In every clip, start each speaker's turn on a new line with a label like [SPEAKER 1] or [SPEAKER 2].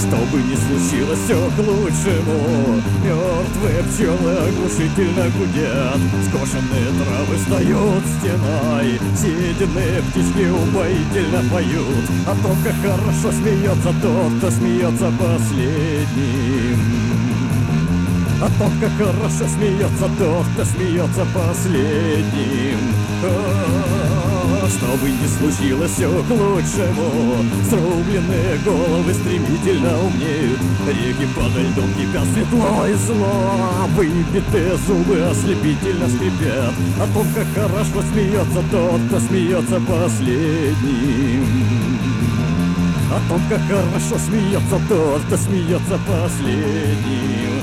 [SPEAKER 1] Что бы ни случилось, все к лучшему. Мертвые пчелы оглушительно гудят, скошенные травы встают стеной, съеденные птички упоительно поют о том, как хорошо смеется тот, кто смеется последним. О том, как хорошо смеется тот, кто смеется последним. Что бы ни случилось, все к лучшему. Срубленные головы стремительно умнеют, реки подо льдом кипят светло и зло. Выбитые зубы ослепительно скрипят о том, как хорошо смеется тот, кто смеется последним. О том, как хорошо смеется тот, кто смеется последним.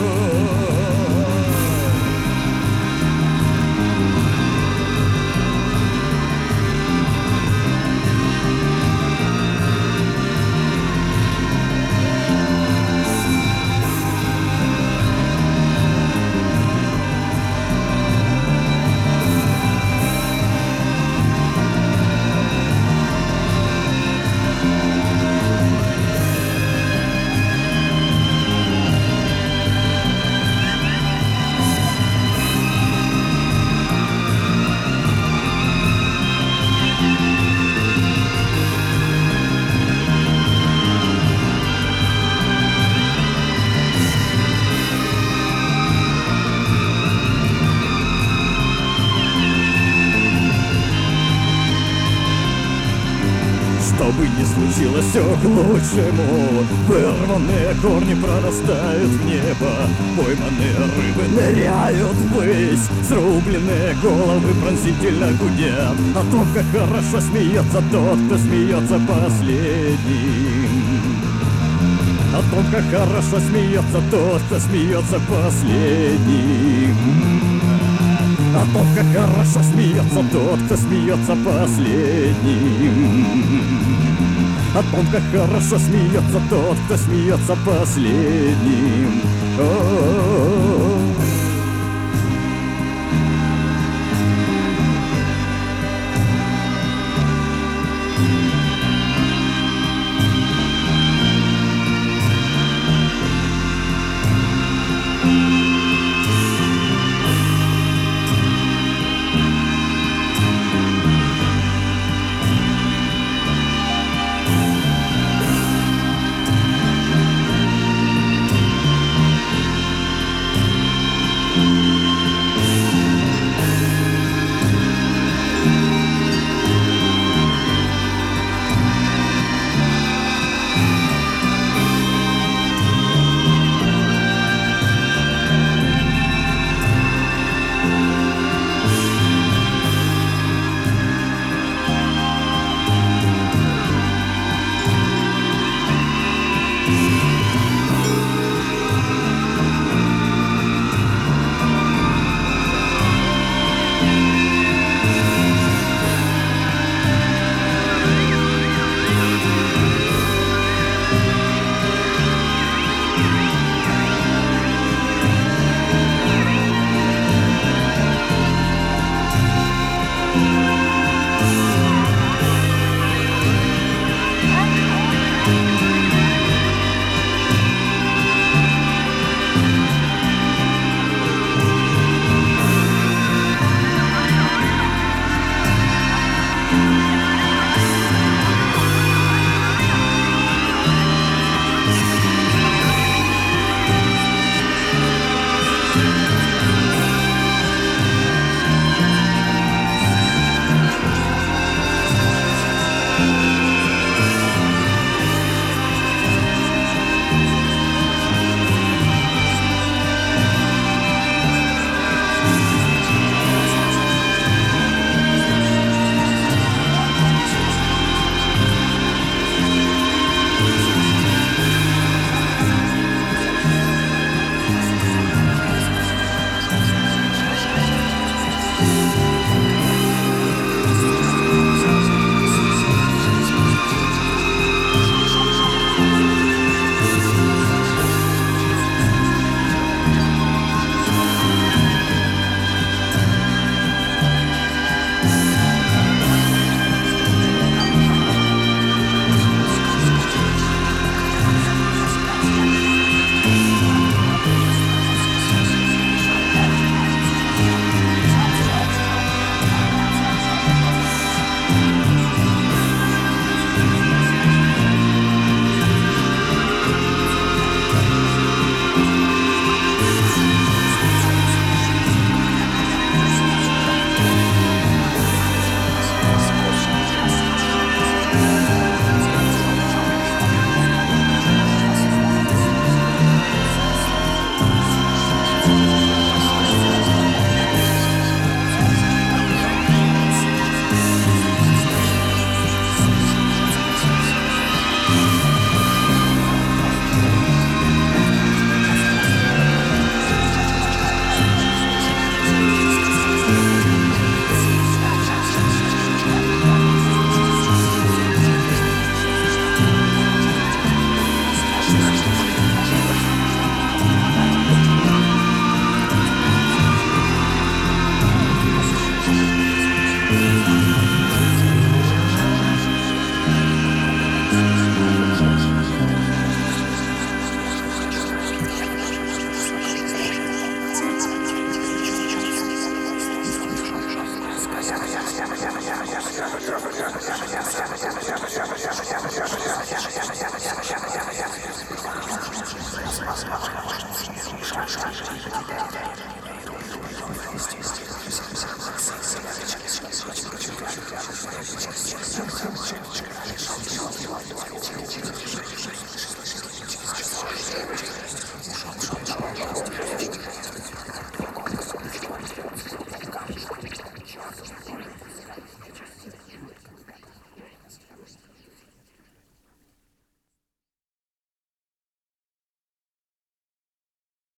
[SPEAKER 1] Что бы ни случилось, все к лучшему. Вырванные корни прорастают в небо, пойманные рыбы ныряют ввысь, срубленные головы пронзительно гудят о том, как хорошо смеется тот, кто смеется последним. О том, как хорошо смеется тот, кто смеется последним. О том, как хорошо смеется тот, кто смеется последним. О том, как хорошо смеется тот, кто смеется последним. О-о-о-о.